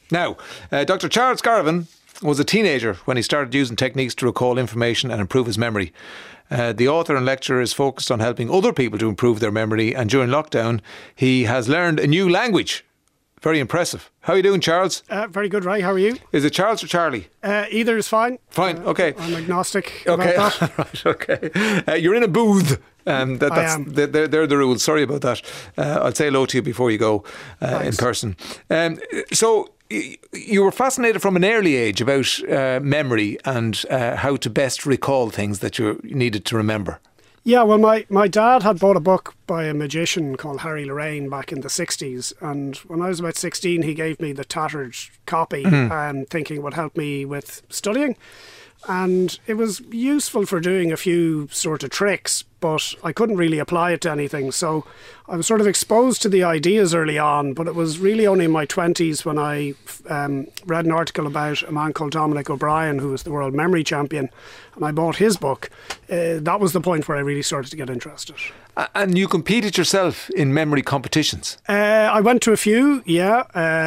Now, Dr. Charles Garvin was a teenager when he started using techniques to recall information and improve his memory. The author and lecturer is focused on helping other people to improve their memory, and during lockdown he has learned a new language. Very impressive. How are you doing, Charles? Very good, Ray. How are you? Is it Charles or Charlie? Either is fine. Fine, okay. I'm agnostic okay. about that. Right, okay. You're in a booth. I am. They're the rules. Sorry about that. I'll say hello to you before you go in person. So you were fascinated from an early age about memory and how to best recall things that you needed to remember. Yeah, well, my dad had bought a book by a magician called Harry Lorraine back in the 60s. And when I was about 16, he gave me the tattered copy, thinking it would help me with studying. And it was useful for doing a few sort of tricks, but I couldn't really apply it to anything. So I was sort of exposed to the ideas early on, but it was really only in my 20s when I read an article about a man called Dominic O'Brien, who was the world memory champion, and I bought his book. That was the point where I really started to get interested. And you competed yourself in memory competitions? I went to a few, yeah.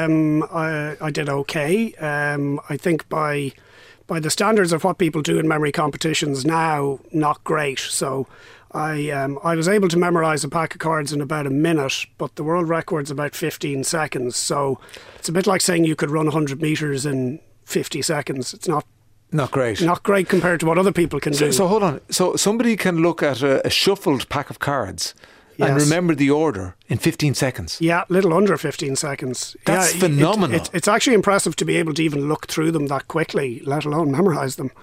I did okay. I think by the standards of what people do in memory competitions now, not great. So I was able to memorise a pack of cards in about a minute, but the world record's about 15 seconds. So it's a bit like saying you could run 100 metres in 50 seconds. It's not great. Not great compared to what other people can do. So hold on. So somebody can look at a shuffled pack of cards and remember the order in 15 seconds. Yeah, little under 15 seconds. That's phenomenal. It's actually impressive to be able to even look through them that quickly, let alone memorise them.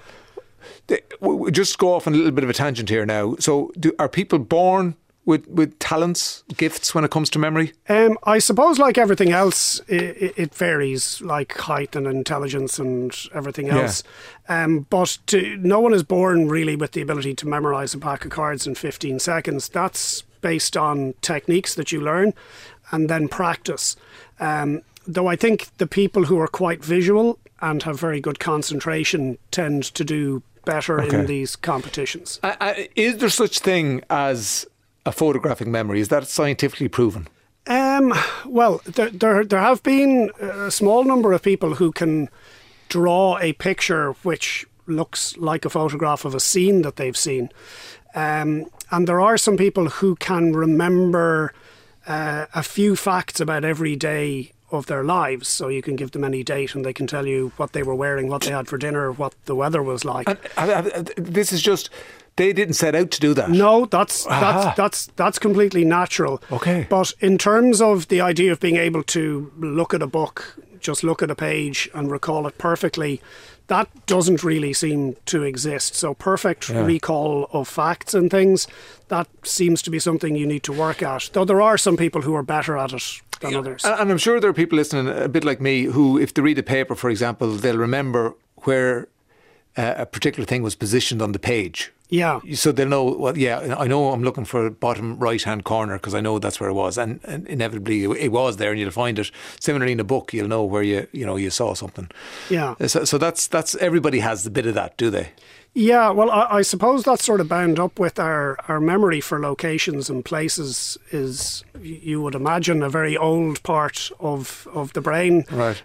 Just go off on a little bit of a tangent here now. So are people born with talents, gifts when it comes to memory? I suppose like everything else, it varies, like height and intelligence and everything else. But no one is born really with the ability to memorise a pack of cards in 15 seconds. That's based on techniques that you learn and then practice. Though I think the people who are quite visual and have very good concentration tend to do better in these competitions. Is there such thing as a photographic memory? Is that scientifically proven? Well, there have been a small number of people who can draw a picture which looks like a photograph of a scene that they've seen. And there are some people who can remember a few facts about every day of their lives. So you can give them any date and they can tell you what they were wearing, what they had for dinner, what the weather was like. And this is just... They didn't set out to do that. No, that's completely natural. Okay. But in terms of the idea of being able to look at a book, just look at a page and recall it perfectly, that doesn't really seem to exist. So perfect recall of facts and things, that seems to be something you need to work at. Though there are some people who are better at it than others. And I'm sure there are people listening a bit like me who, if they read a paper, for example, they'll remember where a particular thing was positioned on the page. Yeah. So they'll know, well, yeah, I know I'm looking for bottom right-hand corner because I know that's where it was. And inevitably it was there and you'll find it. Similarly in a book, you'll know where you saw something. Yeah. So that's everybody has a bit of that, do they? Yeah, well, I suppose that's sort of bound up with our memory for locations and places is, you would imagine, a very old part of the brain. Right.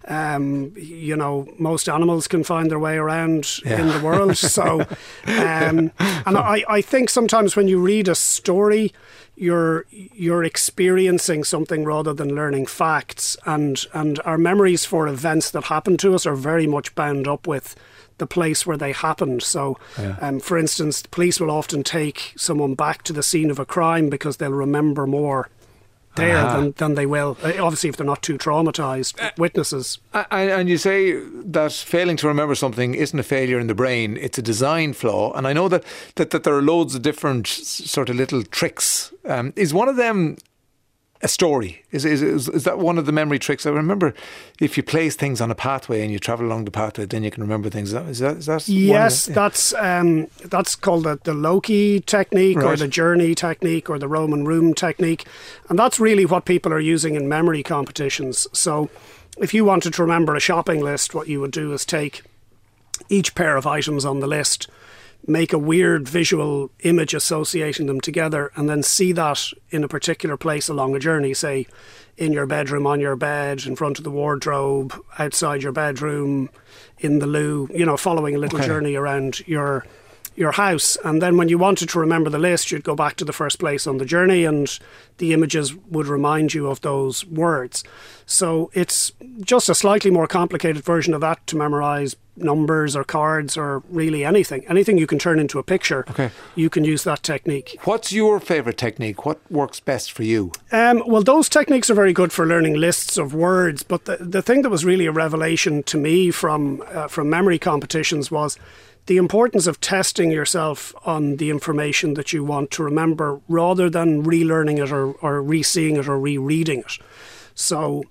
Most animals can find their way around in the world. So, and I think sometimes when you read a story, you're experiencing something rather than learning facts. And our memories for events that happen to us are very much bound up with the place where they happened. So, for instance, the police will often take someone back to the scene of a crime because they'll remember more there than they will, obviously, if they're not too traumatised witnesses. And you say that failing to remember something isn't a failure in the brain, it's a design flaw. And I know that there are loads of different sort of little tricks. Is one of them a story? Is that one of the memory tricks? I remember if you place things on a pathway and you travel along the pathway, then you can remember things. Is that yes, that's called the Loki technique, right, or the journey technique, or the Roman room technique, and that's really what people are using in memory competitions. So if you wanted to remember a shopping list, what you would do is take each pair of items on the list, make a weird visual image associating them together, and then see that in a particular place along a journey, say in your bedroom, on your bed, in front of the wardrobe, outside your bedroom, in the loo, following a little journey around your house. And then when you wanted to remember the list, you'd go back to the first place on the journey and the images would remind you of those words. So it's just a slightly more complicated version of that to memorise numbers or cards or really anything. Anything you can turn into a picture, you can use that technique. What's your favourite technique? What works best for you? Well, those techniques are very good for learning lists of words, but the thing that was really a revelation to me from memory competitions was the importance of testing yourself on the information that you want to remember rather than relearning it or re-seeing it or rereading it. So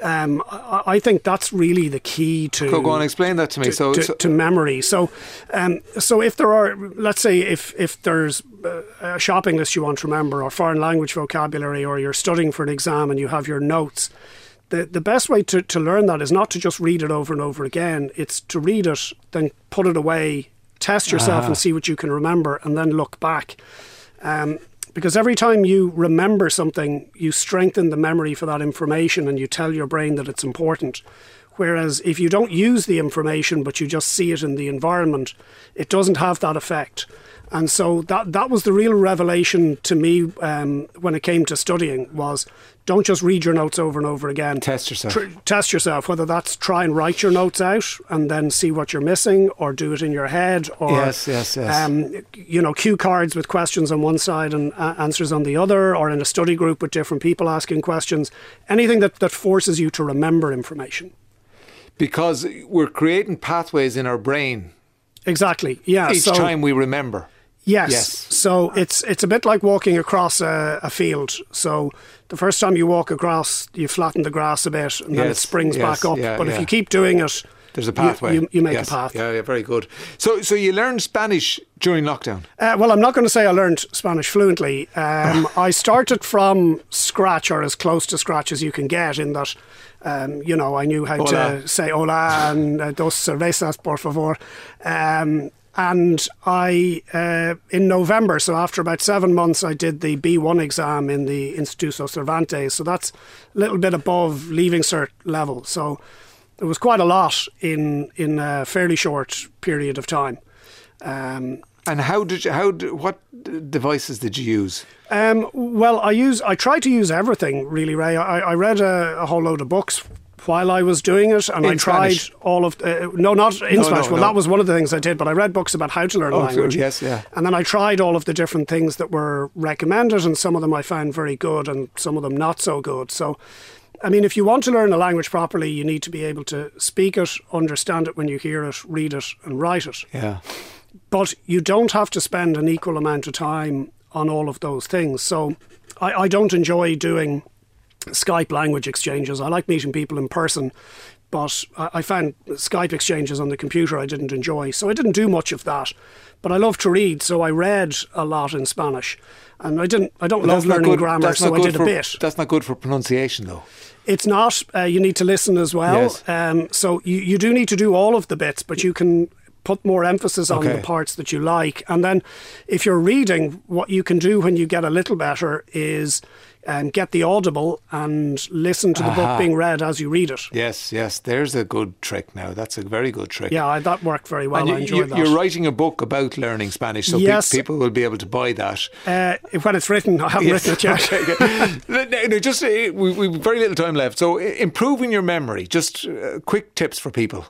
I think that's really the key to... Go on, explain that to me. To memory. So if there are, let's say if there's a shopping list you want to remember or foreign language vocabulary or you're studying for an exam and you have your notes, the best way to learn that is not to just read it over and over again. It's to read it, then put it away, test yourself and see what you can remember, and then look back. Because every time you remember something, you strengthen the memory for that information and you tell your brain that it's important. Whereas if you don't use the information but you just see it in the environment, it doesn't have that effect. And so that was the real revelation to me when it came to studying, was don't just read your notes over and over again. Test yourself. Test yourself, whether that's try and write your notes out and then see what you're missing, or do it in your head, or yes. Cue cards with questions on one side and answers on the other, or in a study group with different people asking questions. Anything that forces you to remember information. Because we're creating pathways in our brain. Exactly, yeah. Each time we remember. Yes. So it's a bit like walking across a field. So the first time you walk across, you flatten the grass a bit and then it springs back up. But if you keep doing it, there's a pathway. You make a path. Yeah, very good. So you learned Spanish during lockdown? Well, I'm not going to say I learned Spanish fluently. I started from scratch, or as close to scratch as you can get, in that I knew how to say hola and dos cervezas, por favor. And I, in November, so after about 7 months, I did the B1 exam in the Instituto Cervantes. So that's a little bit above Leaving Cert level. So there was quite a lot in a fairly short period of time. And what devices did you use? Well, I tried to use everything, really, Ray. I read a whole load of books while I was doing it, and I tried Spanish? all of no, not in Spanish. Well, that was one of the things I did, but I read books about how to learn a language. Yes, yeah. And then I tried all of the different things that were recommended, and some of them I found very good and some of them not so good. So, I mean, if you want to learn a language properly, you need to be able to speak it, understand it when you hear it, read it and write it. Yeah. But you don't have to spend an equal amount of time on all of those things. So I don't enjoy doing Skype language exchanges. I like meeting people in person, but I found Skype exchanges on the computer I didn't enjoy. So I didn't do much of that. But I love to read, so I read a lot in Spanish. And I don't love learning grammar, so I did a bit. That's not good for pronunciation, though. It's not. You need to listen as well. Yes. So you do need to do all of the bits, but you can put more emphasis on the parts that you like. And then if you're reading, what you can do when you get a little better is get the Audible and listen to the book being read as you read it. Yes. There's a good trick now. That's a very good trick. Yeah, that worked very well. And I enjoyed that. You're writing a book about learning Spanish, so people will be able to buy that. When it's written, I haven't written it yet. No, just we've very little time left. So improving your memory, just quick tips for people.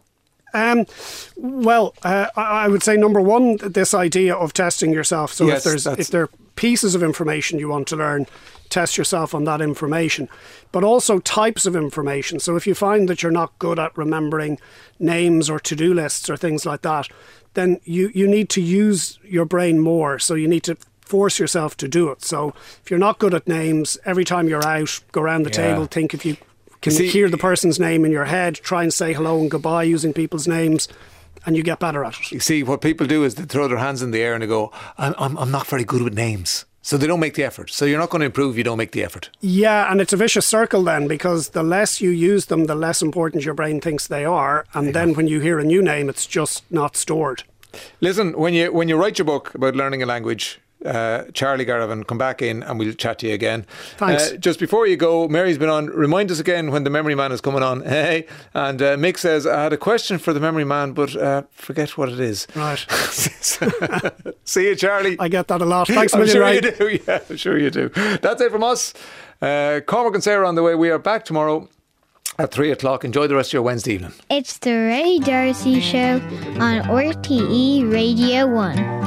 Well, I would say number one, this idea of testing yourself. So if there are pieces of information you want to learn, test yourself on that information. But also types of information. So if you find that you're not good at remembering names or to-do lists or things like that, then you need to use your brain more. So you need to force yourself to do it. So if you're not good at names, every time you're out, go around the table, think if you can hear the person's name in your head, try and say hello and goodbye using people's names, and you get better at it. You see, what people do is they throw their hands in the air and they go, I'm not very good with names. So they don't make the effort. So you're not going to improve if you don't make the effort. Yeah, and it's a vicious circle then, because the less you use them, the less important your brain thinks they are. And then when you hear a new name, it's just not stored. Listen, when you write your book about learning a language, Charlie Garavan, come back in and we'll chat to you again. Thanks. Just before you go, Mary's been on. Remind us again when the Memory Man is coming on. Hey, and Mick says, I had a question for the Memory Man, but forget what it is. Right. See you, Charlie. I get that a lot. Thanks a I'm million, sure Ray. you do. Yeah, I'm sure you do. That's it from us. Cormac and Sarah on the way. We are back tomorrow at 3 o'clock. Enjoy the rest of your Wednesday evening. It's the Ray Darcy Show on RTE Radio 1.